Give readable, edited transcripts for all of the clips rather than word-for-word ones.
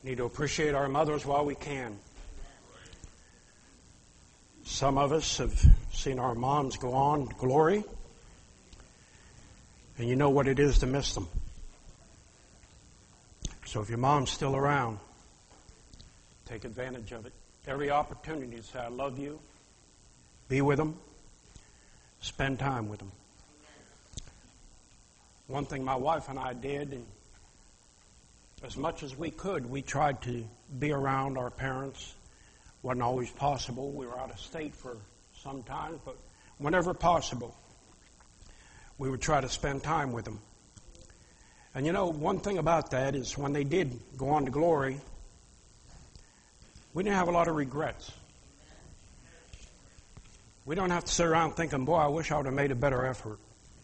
Need to appreciate our mothers while we can. Some of us have seen our moms go on to glory, and you know what it is to miss them. So if your mom's still around, take advantage of it. Every opportunity to say, I love you, be with them, spend time with them. One thing my wife and I did, and as much as we could, we tried to be around our parents. Wasn't always possible. We were out of state for some time, but whenever possible, we would try to spend time with them. And you know, one thing about that is when they did go on to glory, we didn't have a lot of regrets. We don't have to sit around thinking, boy, I wish I would have made a better effort.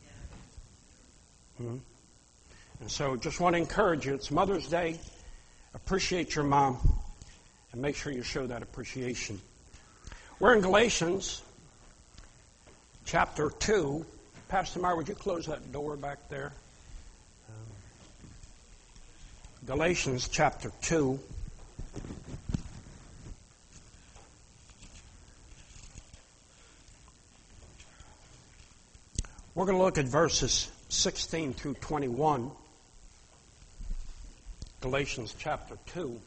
And so just want to encourage you, it's Mother's Day. Appreciate your mom and make sure you show that appreciation. We're in Galatians chapter 2. Pastor Meyer, would you close that door back there? Galatians chapter 2. We're going to look at verses 16 through 21. Galatians chapter 2.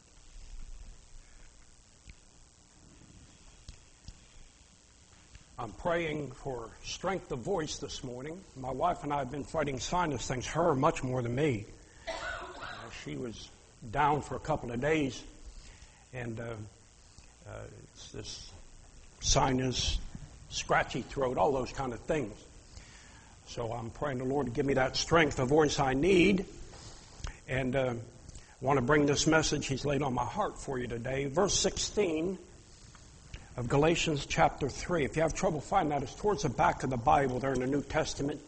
I'm praying for strength of voice this morning. My wife and I have been fighting sinus things, her much more than me. She was down for a couple of days, and it's this sinus, scratchy throat, all those kind of things. So I'm praying the Lord to give me that strength of voice I need. And I want to bring this message He's laid on my heart for you today. Verse 16 of Galatians chapter 3. If you have trouble finding that, it's towards the back of the Bible there in the New Testament.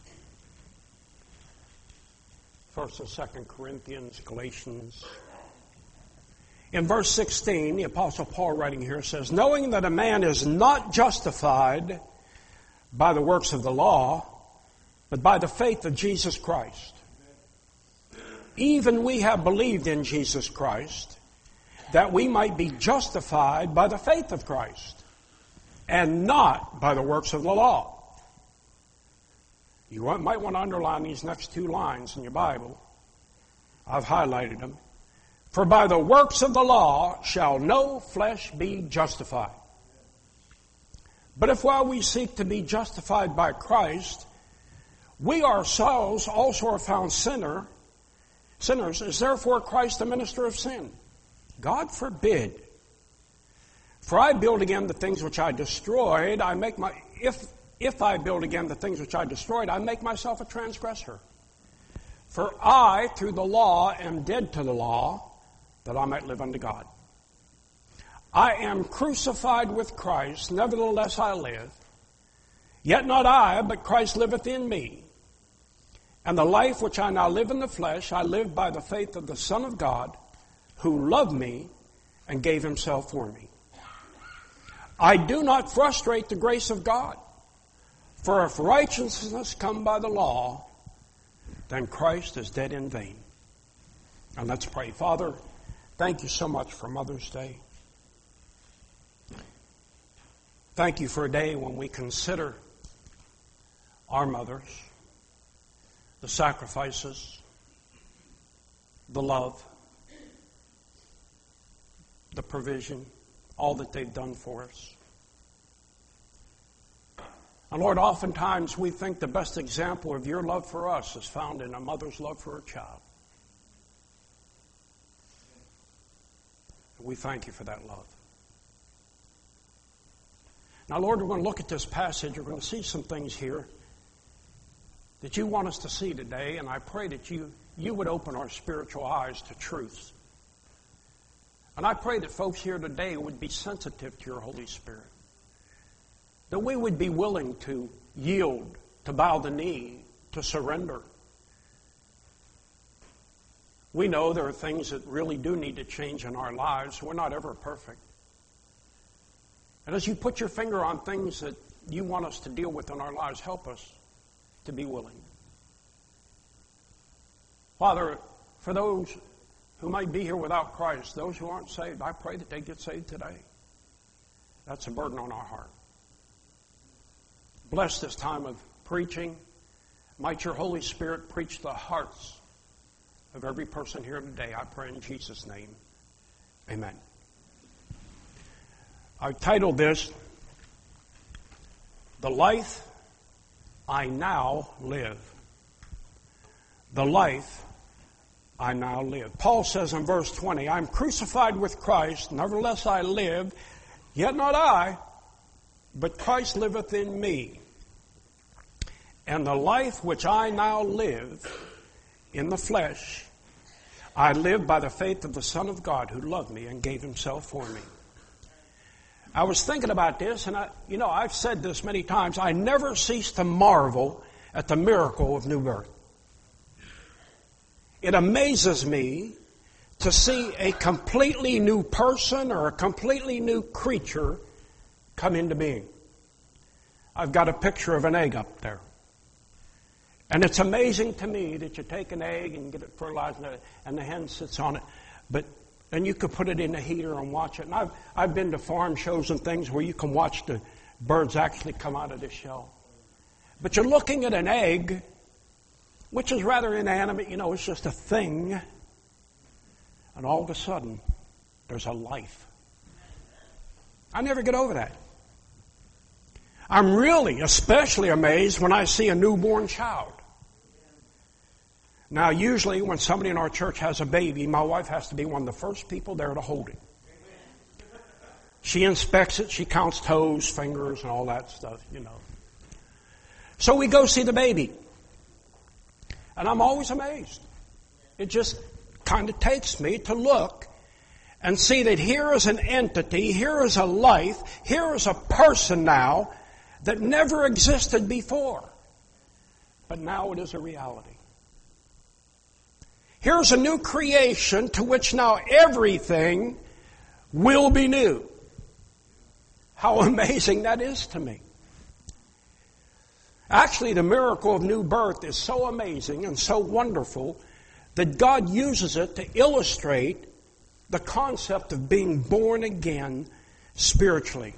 1st and 2nd Corinthians, Galatians. In verse 16, the Apostle Paul writing here says, knowing that a man is not justified by the works of the law, but by the faith of Jesus Christ. Even we have believed in Jesus Christ, that we might be justified by the faith of Christ, and not by the works of the law. You might want to underline these next two lines in your Bible. I've highlighted them. For by the works of the law shall no flesh be justified. But if while we seek to be justified by Christ, we ourselves also are found sinners, is therefore Christ the minister of sin? God forbid. For I build again the things which I destroyed, if I build again the things which I destroyed, I make myself a transgressor. For I, through the law, am dead to the law, that I might live unto God. I am crucified with Christ, nevertheless I live. Yet not I, but Christ liveth in me. And the life which I now live in the flesh, I live by the faith of the Son of God, who loved me and gave himself for me. I do not frustrate the grace of God. For if righteousness come by the law, then Christ is dead in vain. And let's pray. Father, thank you so much for Mother's Day. Thank you for a day when we consider our mothers, the sacrifices, the love, the provision, all that they've done for us. And Lord, oftentimes we think the best example of your love for us is found in a mother's love for her child. We thank you for that love. Now, Lord, we're going to look at this passage. We're going to see some things here that you want us to see today, and I pray that you would open our spiritual eyes to truths. And I pray that folks here today would be sensitive to your Holy Spirit, that we would be willing to yield, to bow the knee, to surrender. We know there are things that really do need to change in our lives. We're not ever perfect. And as you put your finger on things that you want us to deal with in our lives, help us to be willing. Father, for those who might be here without Christ, those who aren't saved, I pray that they get saved today. That's a burden on our heart. Bless this time of preaching. Might your Holy Spirit preach the hearts of every person here today. I pray in Jesus' name. Amen. I titled this, The Life I Now Live. The life I now live. Paul says in verse 20, I am crucified with Christ, nevertheless I live, yet not I, but Christ liveth in me. And the life which I now live in the flesh, I live by the faith of the Son of God who loved me and gave himself for me. I was thinking about this, and I've said this many times. I never cease to marvel at the miracle of new birth. It amazes me to see a completely new person or a completely new creature come into being. I've got a picture of an egg up there. And it's amazing to me that you take an egg and get it fertilized and the hen sits on it. And you could put it in the heater and watch it. And I've been to farm shows and things where you can watch the birds actually come out of the shell. But you're looking at an egg, which is rather inanimate. It's just a thing. And all of a sudden, there's a life. I never get over that. I'm really especially amazed when I see a newborn child. Now, usually when somebody in our church has a baby, my wife has to be one of the first people there to hold it. She inspects it, she counts toes, fingers, and all that stuff, So we go see the baby. And I'm always amazed. It just kind of takes me to look and see that here is an entity, here is a life, here is a person now that never existed before. But now it is a reality. Here's a new creation to which now everything will be new. How amazing that is to me. Actually, the miracle of new birth is so amazing and so wonderful that God uses it to illustrate the concept of being born again spiritually.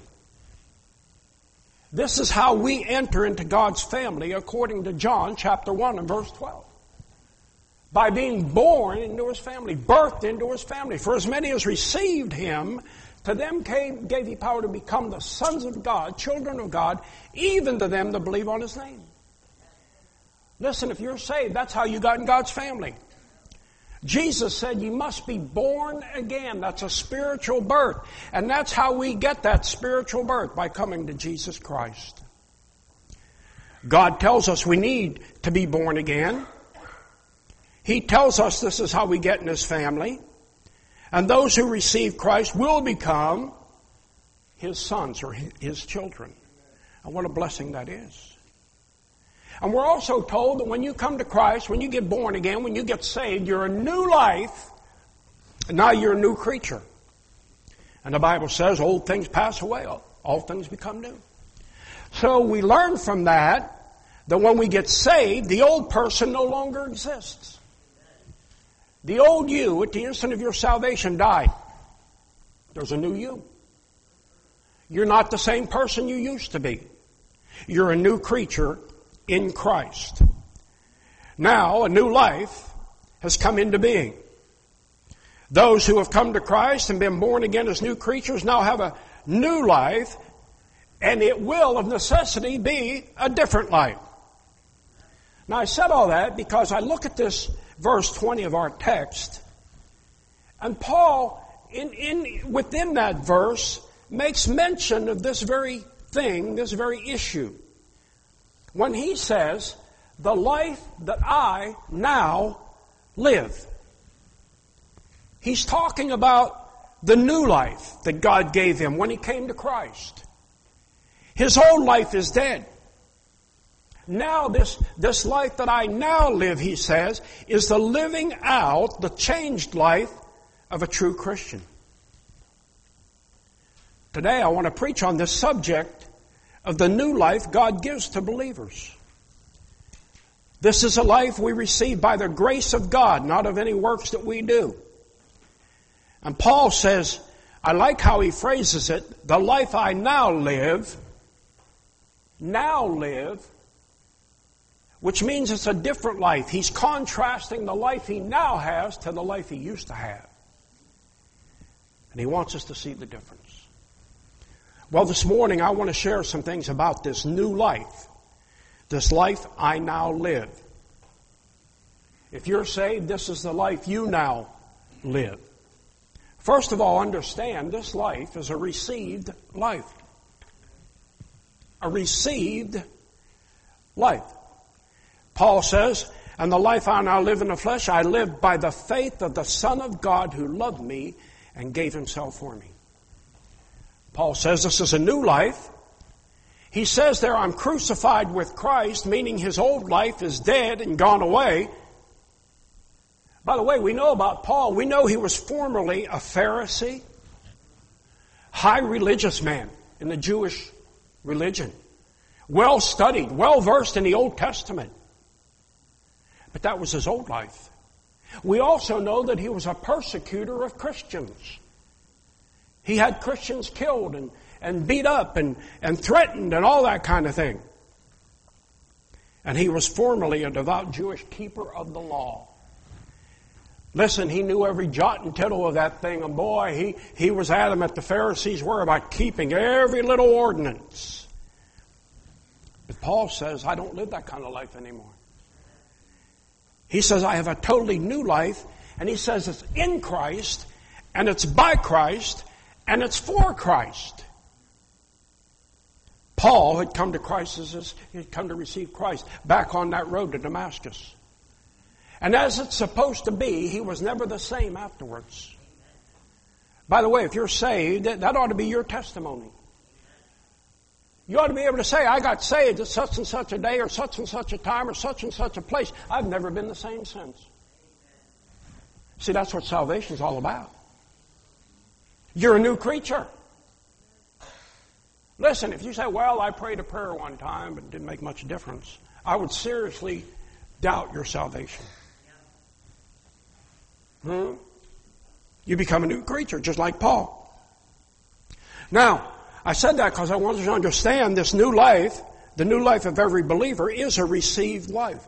This is how we enter into God's family according to John chapter 1 and verse 12. By being born into his family, birthed into his family. For as many as received him, to them gave he power to become the sons of God, children of God, even to them that believe on his name. Listen, if you're saved, that's how you got in God's family. Jesus said you must be born again. That's a spiritual birth. And that's how we get that spiritual birth, by coming to Jesus Christ. God tells us we need to be born again. He tells us this is how we get in his family. And those who receive Christ will become his sons or his children. And what a blessing that is. And we're also told that when you come to Christ, when you get born again, when you get saved, you're a new life. And now you're a new creature. And the Bible says old things pass away, all things become new. So we learn from that when we get saved, the old person no longer exists. The old you, at the instant of your salvation, died. There's a new you. You're not the same person you used to be. You're a new creature in Christ. Now, a new life has come into being. Those who have come to Christ and been born again as new creatures now have a new life, and it will, of necessity, be a different life. Now, I said all that because I look at this verse 20 of our text, and Paul, within that verse, makes mention of this very thing, this very issue. When he says, the life that I now live. He's talking about the new life that God gave him when he came to Christ. His old life is dead. Now this life that I now live, he says, is the living out, the changed life of a true Christian. Today I want to preach on this subject of the new life God gives to believers. This is a life we receive by the grace of God, not of any works that we do. And Paul says, I like how he phrases it, the life I now live, which means it's a different life. He's contrasting the life he now has to the life he used to have. And he wants us to see the difference. Well, this morning I want to share some things about this new life. This life I now live. If you're saved, this is the life you now live. First of all, understand this life is a received life. A received life. Paul says, and the life I now live in the flesh, I live by the faith of the Son of God who loved me and gave himself for me. Paul says this is a new life. He says there, I'm crucified with Christ, meaning his old life is dead and gone away. By the way, we know about Paul. We know he was formerly a Pharisee, high religious man in the Jewish religion. Well studied, well versed in the Old Testament. But that was his old life. We also know that he was a persecutor of Christians. He had Christians killed and beat up and threatened and all that kind of thing. And he was formerly a devout Jewish keeper of the law. Listen, he knew every jot and tittle of that thing, and boy, he was adamant the Pharisees were about keeping every little ordinance. But Paul says, I don't live that kind of life anymore. He says, I have a totally new life, and he says it's in Christ, and it's by Christ, and it's for Christ. Paul had come to Christ, he had come to receive Christ back on that road to Damascus. And as it's supposed to be, he was never the same afterwards. By the way, if you're saved, that ought to be your testimony. You ought to be able to say, I got saved at such and such a day or such and such a time or such and such a place. I've never been the same since. See, that's what salvation is all about. You're a new creature. Listen, if you say, well, I prayed a prayer one time, but it didn't make much difference, I would seriously doubt your salvation. You become a new creature, just like Paul. Now, I said that because I wanted you to understand this new life, the new life of every believer, is a received life.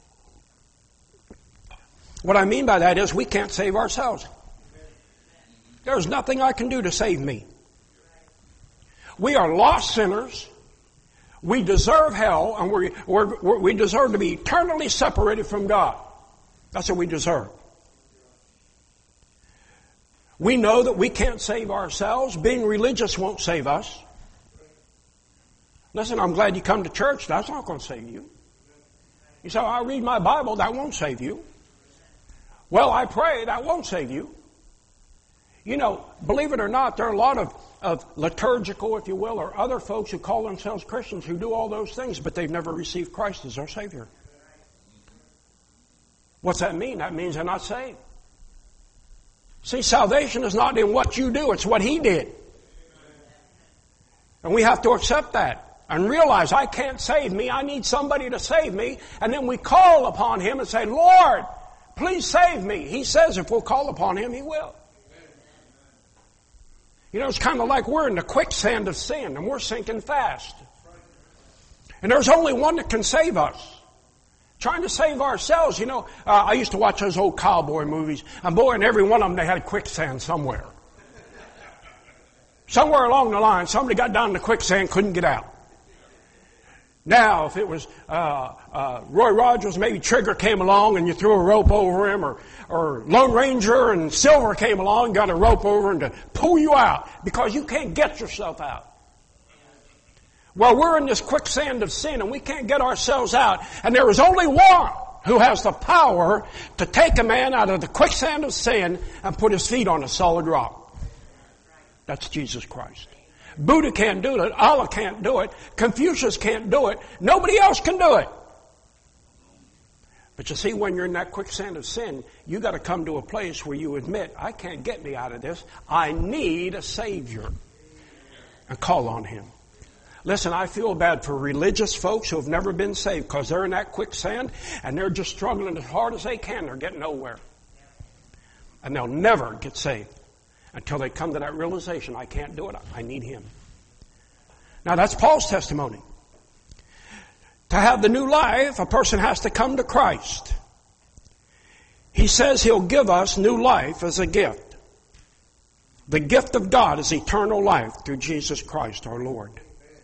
What I mean by that is we can't save ourselves. There's nothing I can do to save me. We are lost sinners. We deserve hell, and we deserve to be eternally separated from God. That's what we deserve. We know that we can't save ourselves. Being religious won't save us. Listen, I'm glad you come to church. That's not going to save you. You say, I read my Bible. That won't save you. Well, I pray. That won't save you. You know, believe it or not, there are a lot of liturgical, if you will, or other folks who call themselves Christians who do all those things, but they've never received Christ as their Savior. What's that mean? That means they're not saved. See, salvation is not in what you do, it's what He did. And we have to accept that and realize I can't save me, I need somebody to save me, and then we call upon Him and say, Lord, please save me. He says if we'll call upon Him, He will. You know, it's kind of like we're in the quicksand of sin and we're sinking fast. And there's only one that can save us. Trying to save ourselves, you know, I used to watch those old cowboy movies, and boy, in every one of them they had quicksand somewhere. Somewhere along the line, somebody got down in the quicksand, couldn't get out. Now, if it was Roy Rogers, maybe Trigger came along and you threw a rope over him, or Lone Ranger and Silver came along and got a rope over him to pull you out, because you can't get yourself out. Well, we're in this quicksand of sin and we can't get ourselves out. And there is only one who has the power to take a man out of the quicksand of sin and put his feet on a solid rock. That's Jesus Christ. Buddha can't do it. Allah can't do it. Confucius can't do it. Nobody else can do it. But you see, when you're in that quicksand of sin, you got to come to a place where you admit, I can't get me out of this. I need a Savior. And call on Him. Listen, I feel bad for religious folks who have never been saved because they're in that quicksand and they're just struggling as hard as they can. They're getting nowhere. And they'll never get saved. until they come to that realization, I can't do it, I need Him. Now that's Paul's testimony. To have the new life, a person has to come to Christ. He says He'll give us new life as a gift. The gift of God is eternal life through Jesus Christ our Lord.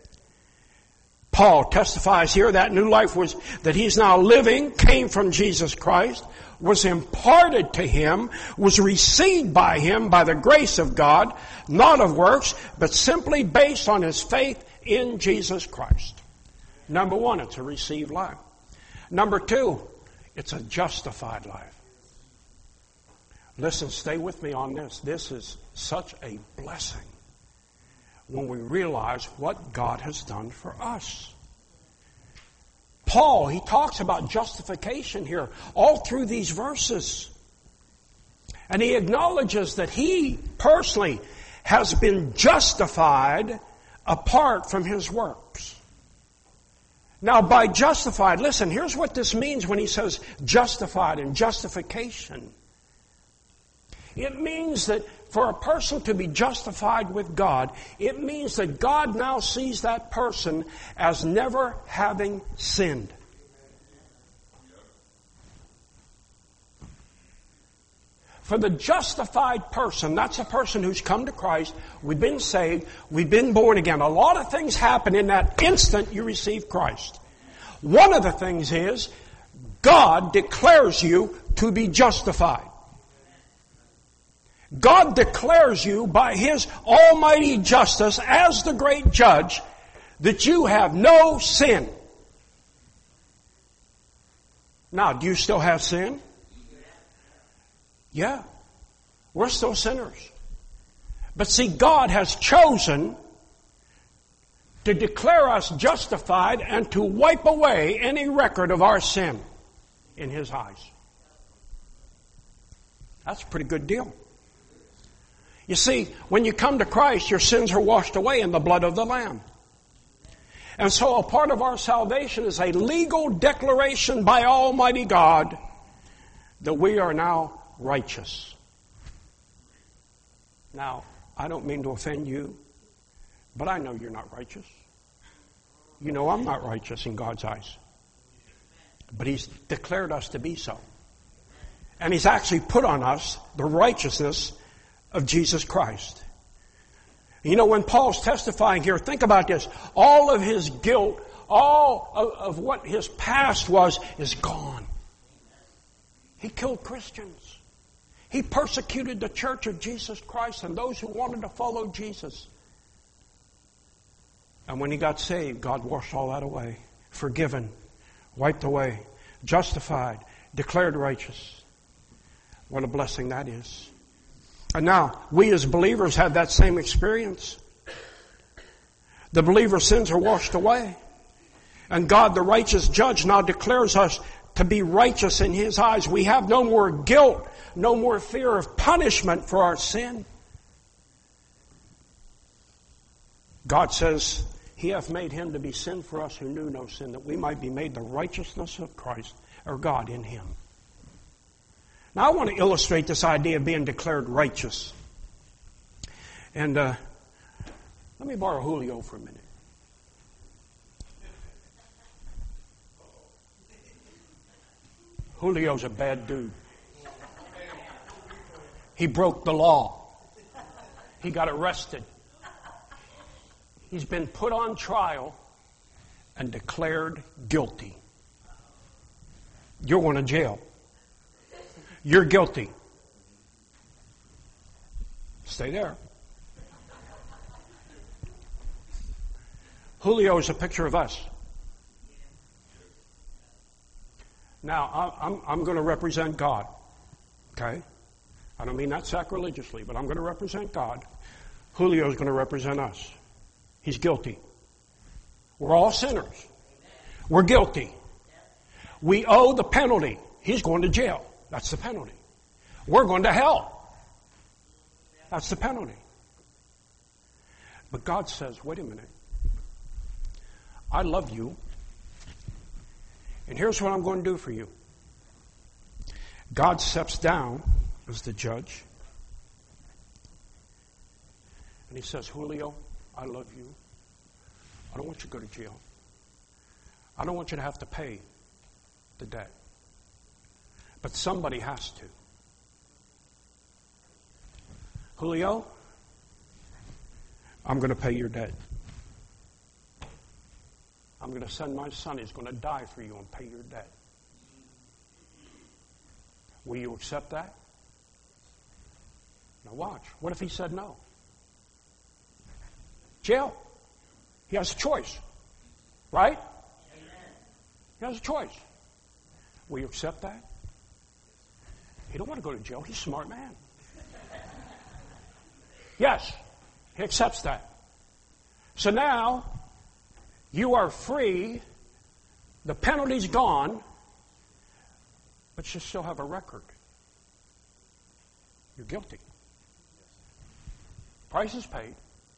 Paul testifies here that new life that he's now living came from Jesus Christ, was imparted to him, was received by him by the grace of God, not of works, but simply based on his faith in Jesus Christ. Number one, it's a received life. Number two, it's a justified life. Listen, stay with me on this. This is such a blessing when we realize what God has done for us. Paul, he talks about justification here all through these verses. And he acknowledges that he personally has been justified apart from his works. Now, by justified, listen, here's what this means when he says justified and justification. It means that for a person to be justified with God, it means that God now sees that person as never having sinned. For the justified person, that's a person who's come to Christ, we've been saved, we've been born again. A lot of things happen in that instant you receive Christ. One of the things is, God declares you to be justified. God declares you by His almighty justice as the great judge that you have no sin. Now, do you still have sin? Yeah. We're still sinners. But see, God has chosen to declare us justified and to wipe away any record of our sin in His eyes. That's a pretty good deal. You see, when you come to Christ, your sins are washed away in the blood of the Lamb. And so a part of our salvation is a legal declaration by Almighty God that we are now righteous. Now, I don't mean to offend you, but I know you're not righteous. You know I'm not righteous in God's eyes. But He's declared us to be so. And He's actually put on us the righteousness of Jesus Christ. You know, when Paul's testifying here, think about this. All of his guilt, all of what his past was, is gone. He killed Christians. He persecuted the church of Jesus Christ and those who wanted to follow Jesus. And when he got saved, God washed all that away. Forgiven, wiped away, justified, declared righteous. What a blessing that is. And now, we as believers have that same experience. The believer's sins are washed away. And God, the righteous judge, now declares us to be righteous in His eyes. We have no more guilt, no more fear of punishment for our sin. God says, He hath made Him to be sin for us who knew no sin, that we might be made the righteousness of Christ, or God in Him. Now I want to illustrate this idea of being declared righteous. And let me borrow Julio for a minute. Julio's a bad dude. He broke the law. He got arrested. He's been put on trial and declared guilty. You're going to jail. You're guilty. Stay there. Julio is a picture of us. Now, I'm going to represent God. Okay? I don't mean that sacrilegiously, but I'm going to represent God. Julio is going to represent us. He's guilty. We're all sinners. We're guilty. We owe the penalty. He's going to jail. That's the penalty. We're going to hell. That's the penalty. But God says, wait a minute. I love you. And here's what I'm going to do for you. God steps down as the judge. And he says, Julio, I love you. I don't want you to go to jail. I don't want you to have to pay the debt. But somebody has to. Julio, I'm going to pay your debt. I'm going to send my son. He's going to die for you and pay your debt. Will you accept that? Now watch. What if he said no? Jail. He has a choice. Right? He has a choice. Will you accept that? He don't want to go to jail. He's a smart man. Yes, he accepts that. So now, you are free. The penalty's gone. But you still have a record. You're guilty. Price is paid.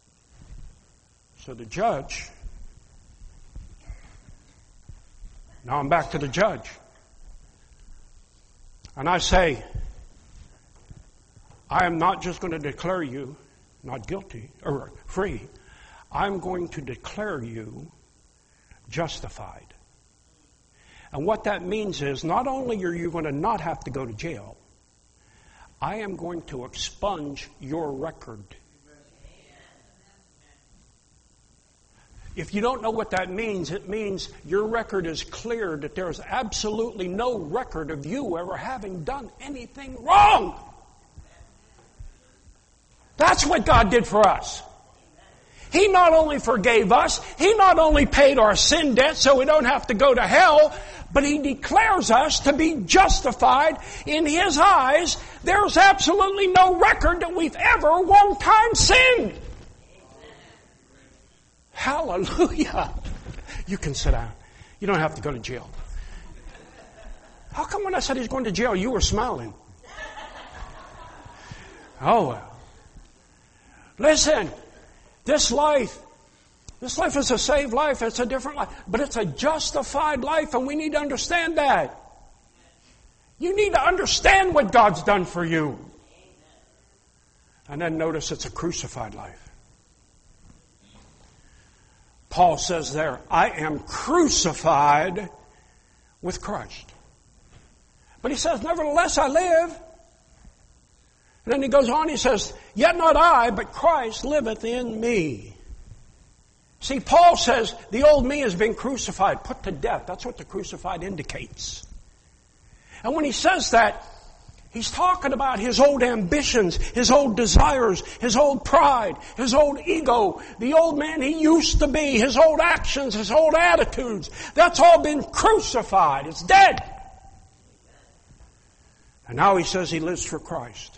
So the judge, now I'm back to the judge. And I say, I am not just going to declare you not guilty or free. I'm going to declare you justified. And what that means is not only are you going to not have to go to jail, I am going to expunge your record. If you don't know what that means, it means your record is clear, that there is absolutely no record of you ever having done anything wrong. That's what God did for us. He not only forgave us, He not only paid our sin debt so we don't have to go to hell, but He declares us to be justified in His eyes. There's absolutely no record that we've ever one time sinned. Hallelujah. You can sit down. You don't have to go to jail. How come when I said he's going to jail, you were smiling? Oh, well. Listen, this life is a saved life. It's a different life. But it's a justified life, and we need to understand that. You need to understand what God's done for you. And then notice it's a crucified life. Paul says there, I am crucified with Christ. But he says, nevertheless I live. And then he goes on, he says, yet not I, but Christ liveth in me. See, Paul says, the old me has been crucified, put to death. That's what the crucified indicates. And when he says that, he's talking about his old ambitions, his old desires, his old pride, his old ego, the old man he used to be, his old actions, his old attitudes. That's all been crucified. It's dead. And now he says he lives for Christ.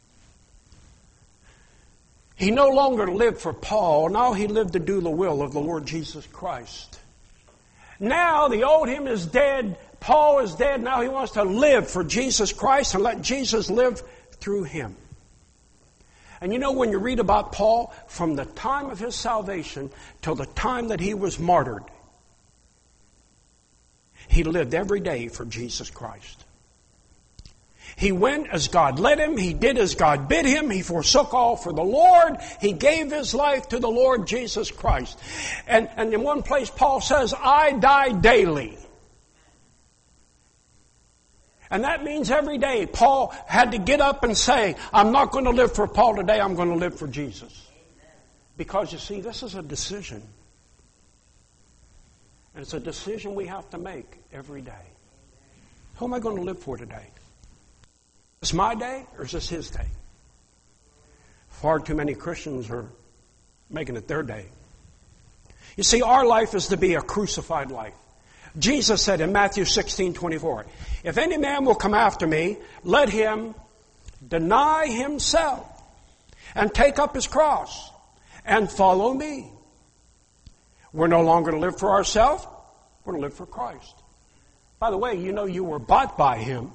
He no longer lived for Paul. Now he lived to do the will of the Lord Jesus Christ. Now the old him is dead. Paul is dead. Now he wants to live for Jesus Christ and let Jesus live through him. And you know, when you read about Paul, from the time of his salvation till the time that he was martyred, he lived every day for Jesus Christ. He went as God led him. He did as God bid him. He forsook all for the Lord. He gave his life to the Lord Jesus Christ. And in one place Paul says, I die daily. And that means every day Paul had to get up and say, I'm not going to live for Paul today, I'm going to live for Jesus. Because you see, this is a decision. And it's a decision we have to make every day. Who am I going to live for today? Is this my day or is this his day? Far too many Christians are making it their day. You see, our life is to be a crucified life. Jesus said in Matthew 16:24, if any man will come after me, let him deny himself and take up his cross and follow me. We're no longer to live for ourselves. We're to live for Christ. By the way, you know you were bought by him.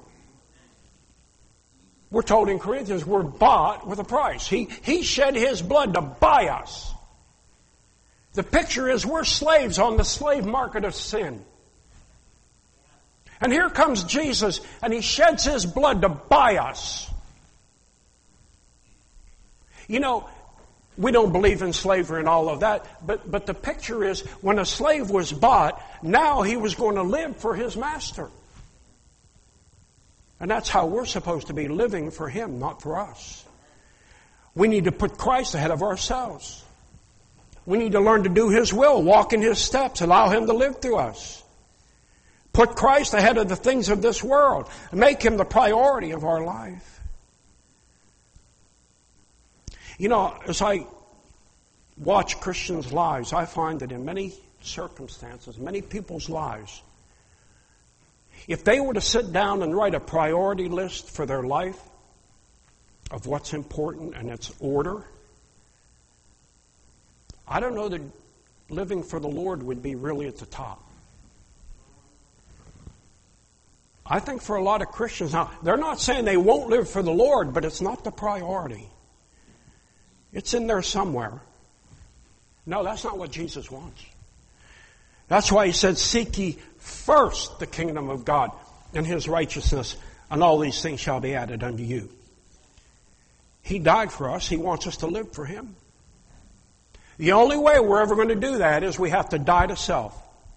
We're told in Corinthians we're bought with a price. He shed his blood to buy us. The picture is we're slaves on the slave market of sin. And here comes Jesus, and he sheds his blood to buy us. You know, We don't believe in slavery and all of that, but the picture is when a slave was bought, now he was going to live for his master. And that's how we're supposed to be living for him, not for us. We need to put Christ ahead of ourselves. We need to learn to do his will, walk in his steps, allow him to live through us. Put Christ ahead of the things of this world. Make him the priority of our life. You know, as I watch Christians' lives, I find that in many circumstances, many people's lives, if they were to sit down and write a priority list for their life of what's important and its order, I don't know that living for the Lord would be really at the top. I think for a lot of Christians, now, they're not saying they won't live for the Lord, but it's not the priority. It's in there somewhere. No, that's not what Jesus wants. That's why he said, seek ye first the kingdom of God and his righteousness, and all these things shall be added unto you. He died for us. He wants us to live for him. The only way we're ever going to do that is we have to die to self.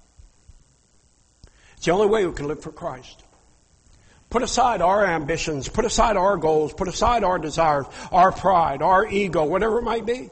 It's the only way we can live for Christ. Put aside our ambitions, put aside our goals, put aside our desires, our pride, our ego, whatever it might be.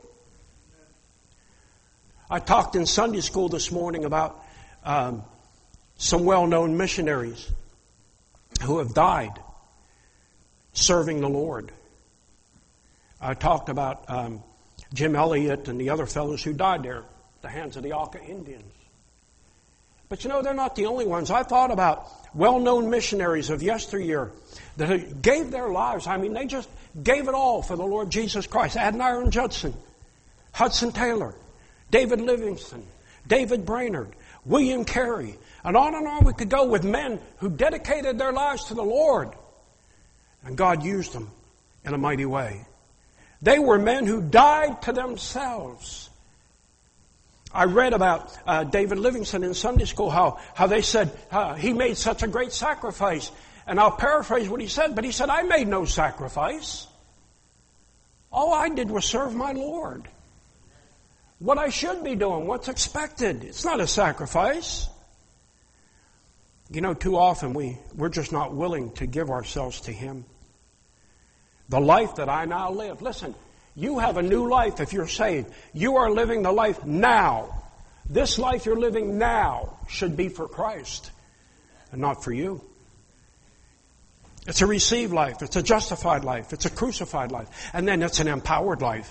I talked in Sunday school this morning about some well-known missionaries who have died serving the Lord. I talked about Jim Elliot and the other fellows who died there at the hands of the Auca Indians. But you know, they're not the only ones. I thought about well-known missionaries of yesteryear that gave their lives. I mean, they just gave it all for the Lord Jesus Christ. Adoniram Judson, Hudson Taylor, David Livingston, David Brainerd, William Carey, and on we could go with men who dedicated their lives to the Lord. And God used them in a mighty way. They were men who died to themselves. I read about David Livingston in Sunday school, how they said he made such a great sacrifice. And I'll paraphrase what he said, but he said, I made no sacrifice. All I did was serve my Lord. What I should be doing, what's expected. It's not a sacrifice. You know, too often we're just not willing to give ourselves to him. The life that I now live. Listen, you have a new life if you're saved. You are living the life now. This life you're living now should be for Christ and not for you. It's a received life. It's a justified life. It's a crucified life. And then it's an empowered life.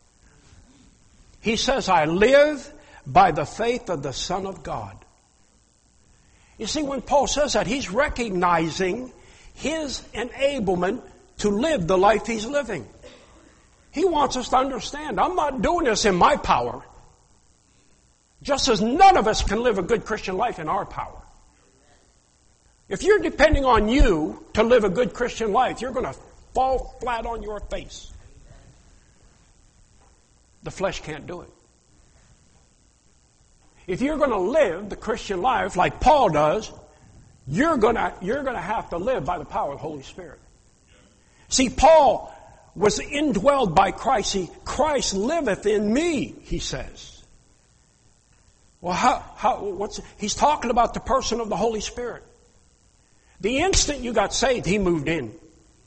He says, I live by the faith of the Son of God. You see, when Paul says that, he's recognizing his enablement to live the life he's living. He wants us to understand, I'm not doing this in my power. Just as none of us can live a good Christian life in our power. If you're depending on you to live a good Christian life, you're going to fall flat on your face. The flesh can't do it. If you're going to live the Christian life like Paul does, you're going to have to live by the power of the Holy Spirit. See, Paul was indwelled by Christ. Christ liveth in me, he says. Well, he's talking about the person of the Holy Spirit. The instant you got saved, he moved in.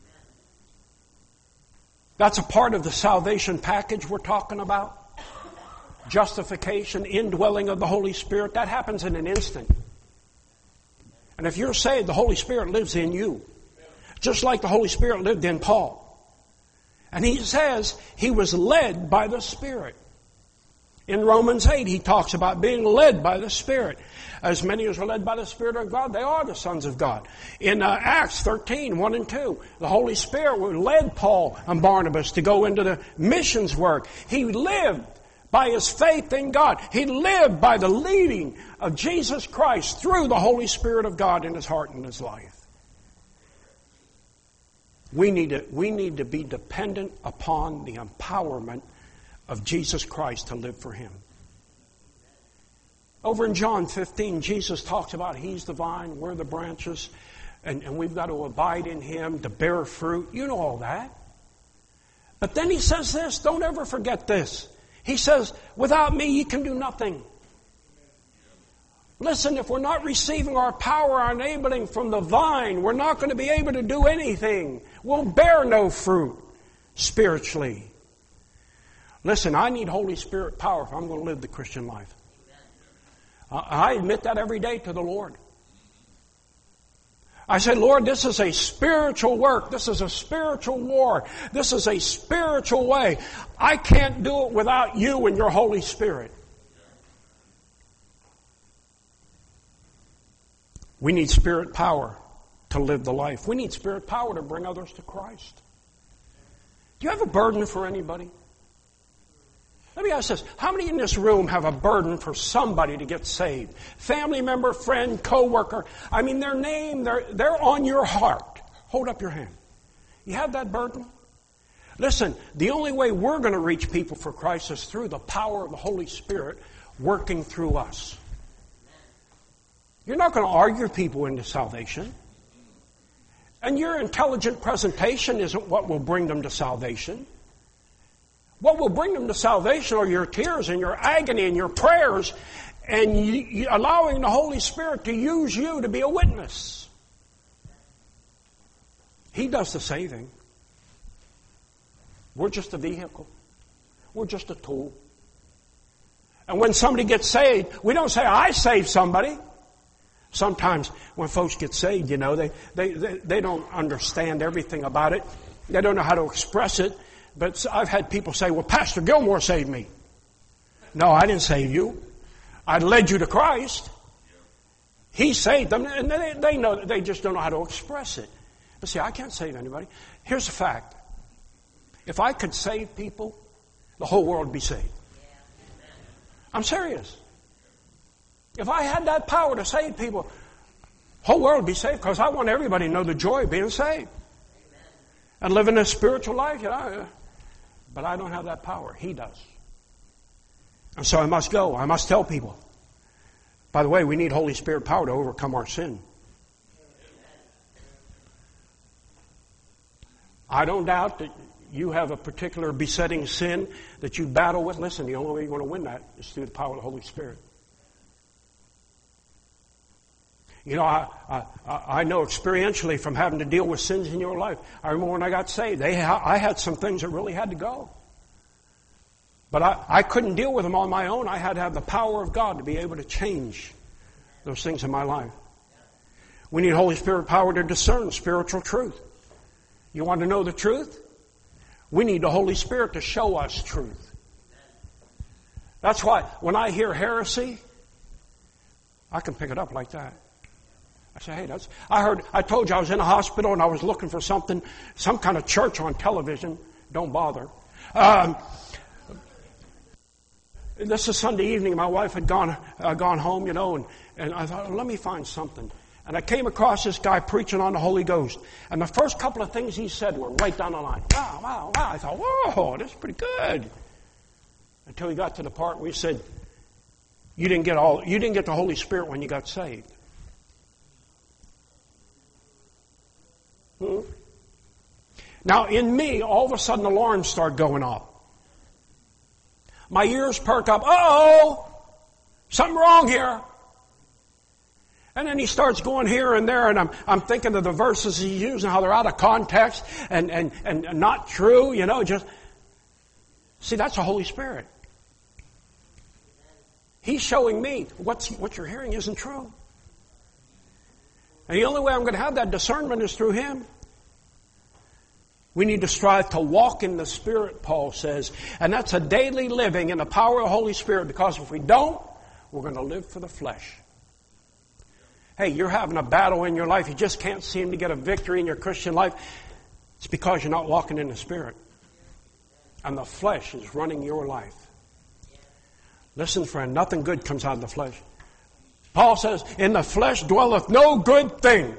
That's a part of the salvation package we're talking about. Justification, indwelling of the Holy Spirit. That happens in an instant. And if you're saved, the Holy Spirit lives in you. Just like the Holy Spirit lived in Paul. And he says he was led by the Spirit. In Romans 8, he talks about being led by the Spirit. As many as are led by the Spirit of God, they are the sons of God. In Acts 13, 1 and 2, the Holy Spirit led Paul and Barnabas to go into the missions work. He lived by his faith in God. He lived by the leading of Jesus Christ through the Holy Spirit of God in his heart and his life. We need to be dependent upon the empowerment of Jesus Christ to live for him. Over in John 15, Jesus talks about he's the vine, we're the branches, and we've got to abide in him to bear fruit. You know all that. But then he says this, don't ever forget this. He says, without me you can do nothing. Listen, if we're not receiving our power, our enabling from the vine, we're not going to be able to do anything. We'll bear no fruit spiritually. Listen, I need Holy Spirit power if I'm going to live the Christian life. I admit that every day to the Lord. I say, Lord, this is a spiritual work. This is a spiritual war. This is a spiritual way. I can't do it without you and your Holy Spirit. We need spirit power to live the life. We need spirit power to bring others to Christ. Do you have a burden for anybody? Let me ask this. How many in this room have a burden for somebody to get saved? Family member, friend, co-worker. I mean, their name, they're on your heart. Hold up your hand. You have that burden? Listen, the only way we're going to reach people for Christ is through the power of the Holy Spirit working through us. You're not going to argue people into salvation. And your intelligent presentation isn't what will bring them to salvation. What will bring them to salvation are your tears and your agony and your prayers and you allowing the Holy Spirit to use you to be a witness. He does the saving. We're just a vehicle. We're just a tool. And when somebody gets saved, we don't say, I saved somebody. Sometimes when folks get saved, you know, they don't understand everything about it. They don't know how to express it. But I've had people say, well, Pastor Gilmore saved me. No, I didn't save you. I led you to Christ. He saved them, and they know, they just don't know how to express it. But see, I can't save anybody. Here's the fact. If I could save people, the whole world would be saved. I'm serious. If I had that power to save people, the whole world would be saved because I want everybody to know the joy of being saved. And living a spiritual life, you know. But I don't have that power. He does. And so I must go. I must tell people. By the way, we need Holy Spirit power to overcome our sin. I don't doubt that you have a particular besetting sin that you battle with. Listen, the only way you're going to win that is through the power of the Holy Spirit. You know, I know experientially from having to deal with sins in your life. I remember when I got saved, I had some things that really had to go. But I couldn't deal with them on my own. I had to have the power of God to be able to change those things in my life. We need Holy Spirit power to discern spiritual truth. You want to know the truth? We need the Holy Spirit to show us truth. That's why when I hear heresy, I can pick it up like that. I say, hey, I told you I was in a hospital and I was looking for something, some kind of church on television. Don't bother. This is Sunday evening. My wife had gone home, you know, and I thought, let me find something. And I came across this guy preaching on the Holy Ghost. And the first couple of things he said were right down the line. Wow, wow, wow. I thought, whoa, this is pretty good. Until he got to the part where he said, you didn't get the Holy Spirit when you got saved. Now, in me, all of a sudden alarms start going off. My ears perk up. Uh-oh! Something wrong here. And then he starts going here and there, and I'm thinking of the verses he's using, how they're out of context and not true, you know, just... See, that's the Holy Spirit. He's showing me what you're hearing isn't true. And the only way I'm going to have that discernment is through Him. We need to strive to walk in the Spirit, Paul says. And that's a daily living in the power of the Holy Spirit, because if we don't, we're going to live for the flesh. Hey, you're having a battle in your life. You just can't seem to get a victory in your Christian life. It's because you're not walking in the Spirit. And the flesh is running your life. Listen, friend, nothing good comes out of the flesh. Paul says, in the flesh dwelleth no good thing.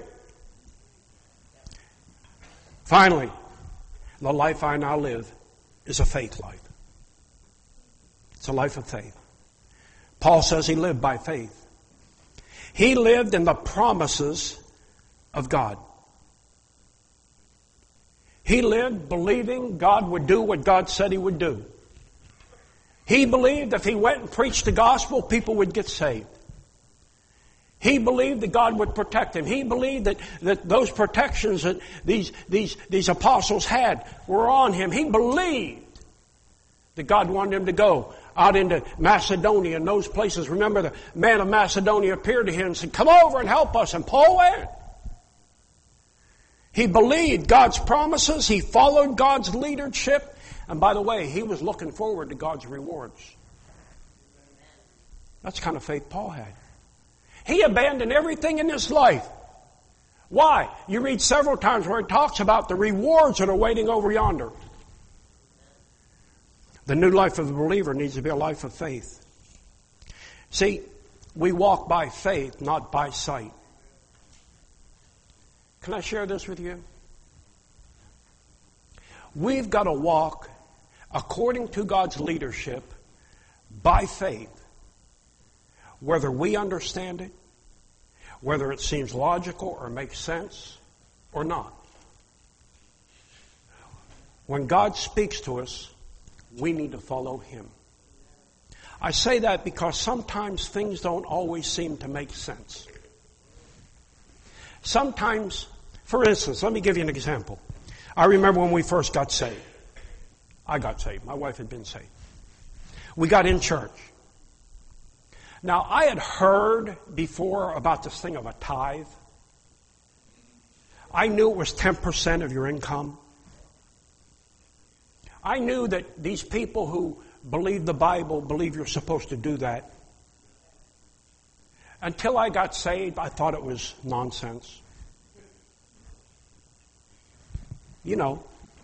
Finally, the life I now live is a faith life. It's a life of faith. Paul says he lived by faith. He lived in the promises of God. He lived believing God would do what God said He would do. He believed if he went and preached the gospel, people would get saved. He believed that God would protect him. He believed that those protections that these apostles had were on him. He believed that God wanted him to go out into Macedonia and those places. Remember, the man of Macedonia appeared to him and said, "Come over and help us." And Paul went. He believed God's promises. He followed God's leadership. And by the way, he was looking forward to God's rewards. That's the kind of faith Paul had. He abandoned everything in his life. Why? You read several times where it talks about the rewards that are waiting over yonder. The new life of the believer needs to be a life of faith. See, we walk by faith, not by sight. Can I share this with you? We've got to walk according to God's leadership by faith. Whether we understand it, whether it seems logical or makes sense or not. When God speaks to us, we need to follow Him. I say that because sometimes things don't always seem to make sense. Sometimes, for instance, let me give you an example. I remember when we first got saved. I got saved. My wife had been saved. We got in church. Now, I had heard before about this thing of a tithe. I knew it was 10% of your income. I knew that these people who believe the Bible believe you're supposed to do that. Until I got saved, I thought it was nonsense. You know,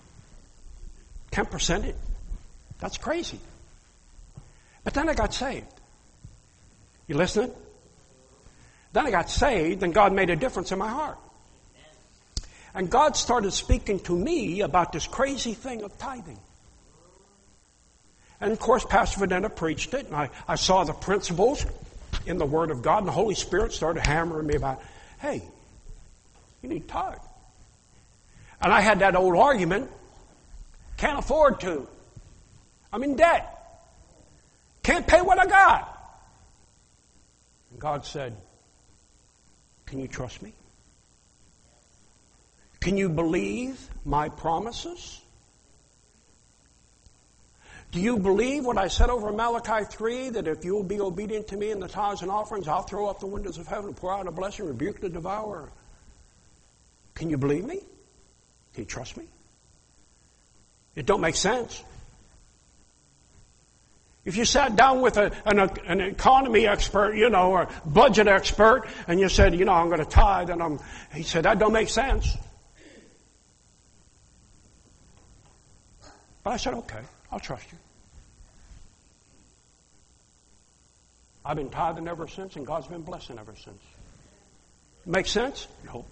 10%, that's crazy. But then I got saved. You listening? Then I got saved and God made a difference in my heart. And God started speaking to me about this crazy thing of tithing. And of course, Pastor Vedena preached it, and I saw the principles in the Word of God, and the Holy Spirit started hammering me about, hey, you need tithe. And I had that old argument, can't afford to. I'm in debt. Can't pay what I got. And God said, can you trust me? Can you believe my promises? Do you believe what I said over in Malachi 3, that if you will be obedient to me in the tithes and offerings, I'll throw up the windows of heaven and pour out a blessing, rebuke the devourer? Can you believe me? Can you trust me? It don't make sense. If you sat down with an economy expert, or budget expert, and you said, I'm going to tithe, and he said, that don't make sense. But I said, okay, I'll trust you. I've been tithing ever since, and God's been blessing ever since. Make sense?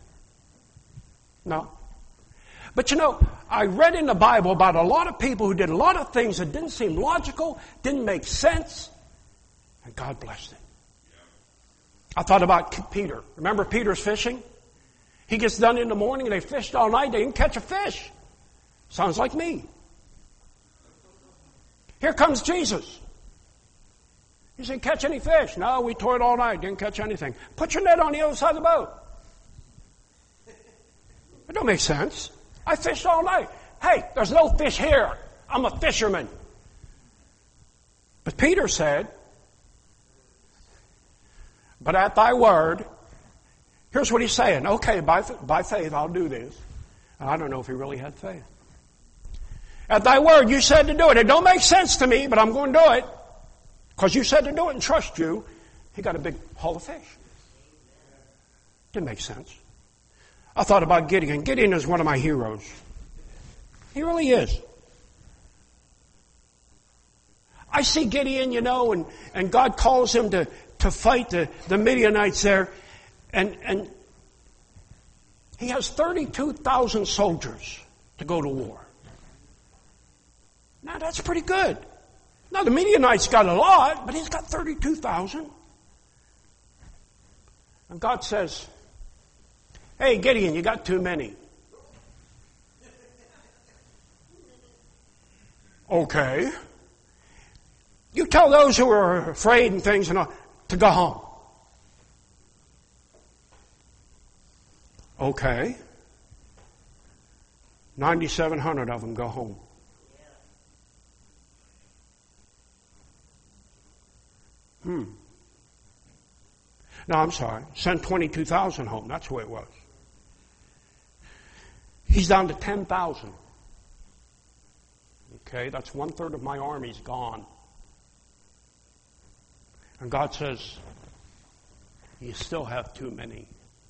No. But I read in the Bible about a lot of people who did a lot of things that didn't seem logical, didn't make sense, and God blessed it. I thought about Peter. Remember Peter's fishing? He gets done in the morning, and they fished all night, they didn't catch a fish. Sounds like me. Here comes Jesus. He said, catch any fish? No, we toiled all night, didn't catch anything. Put your net on the other side of the boat. It don't make sense. I fished all night. Hey, there's no fish here. I'm a fisherman. But Peter said, but at thy word, here's what he's saying. Okay, by faith, I'll do this. And I don't know if he really had faith. At thy word, you said to do it. It don't make sense to me, but I'm going to do it. Because you said to do it and trust you. He got a big haul of fish. Didn't make sense. I thought about Gideon. Gideon is one of my heroes. He really is. I see Gideon, and God calls him to fight the Midianites there. And he has 32,000 soldiers to go to war. Now, that's pretty good. Now, the Midianites got a lot, but he's got 32,000. And God says, hey, Gideon, you got too many. Okay. You tell those who are afraid and things to go home. Okay. 9,700 of them go home. No, I'm sorry. Send 22,000 home. That's the way it was. He's down to 10,000. Okay, that's 1/3 of my army's gone. And God says, you still have too many.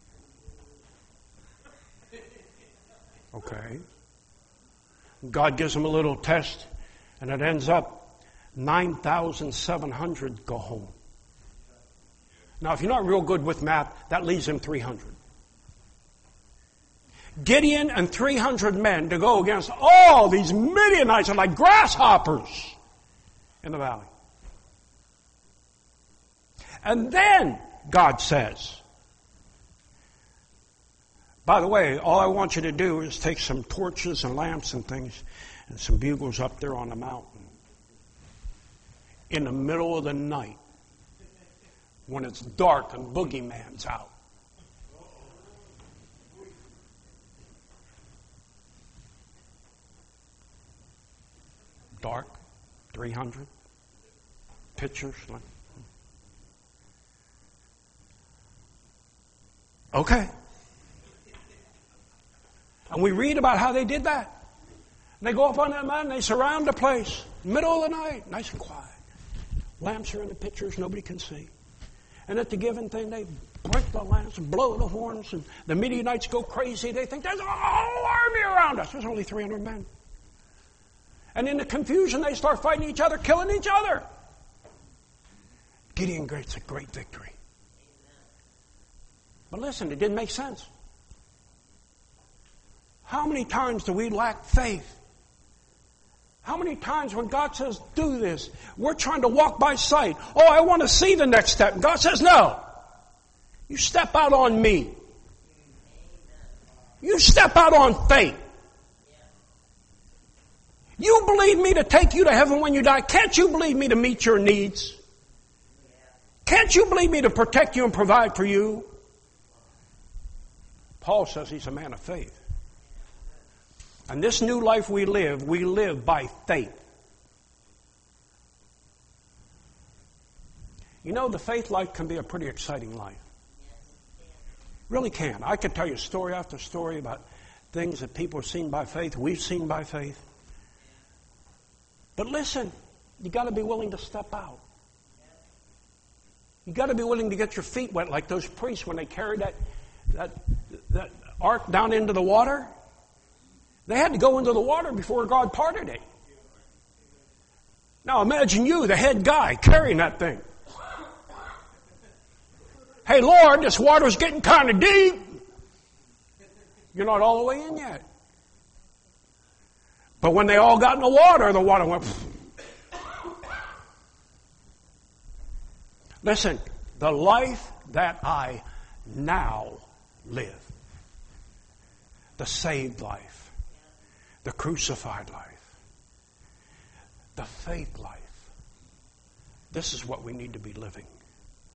Okay. God gives him a little test, and it ends up 9,700 go home. Now, if you're not real good with math, that leaves him 300. Gideon and 300 men to go against all these Midianites are like grasshoppers in the valley. And then God says, by the way, all I want you to do is take some torches and lamps and things and some bugles up there on the mountain in the middle of the night when it's dark and boogeyman's out. Dark, 300 pictures. Okay. And we read about how they did that. And they go up on that mountain, they surround the place, middle of the night, nice and quiet. Lamps are in the pictures, nobody can see. And at the given thing, they break the lamps and blow the horns, and the Midianites go crazy. They think there's a whole army around us. There's only 300 men. And in the confusion, they start fighting each other, killing each other. Gideon gets a great victory. But listen, it didn't make sense. How many times do we lack faith? How many times when God says, do this, we're trying to walk by sight. Oh, I want to see the next step. And God says, no. You step out on me. You step out on faith. You believe me to take you to heaven when you die. Can't you believe me to meet your needs? Can't you believe me to protect you and provide for you? Paul says he's a man of faith. And this new life we live by faith. You know, the faith life can be a pretty exciting life. Really can. I could tell you story after story about things that people have seen by faith, we've seen by faith. But listen, you got to be willing to step out. You got to be willing to get your feet wet like those priests when they carried that ark down into the water. They had to go into the water before God parted it. Now imagine you, the head guy, carrying that thing. Hey, Lord, this water's getting kind of deep. You're not all the way in yet. But when they all got in the water went... Listen, the life that I now live, the saved life, the crucified life, the faith life, this is what we need to be living.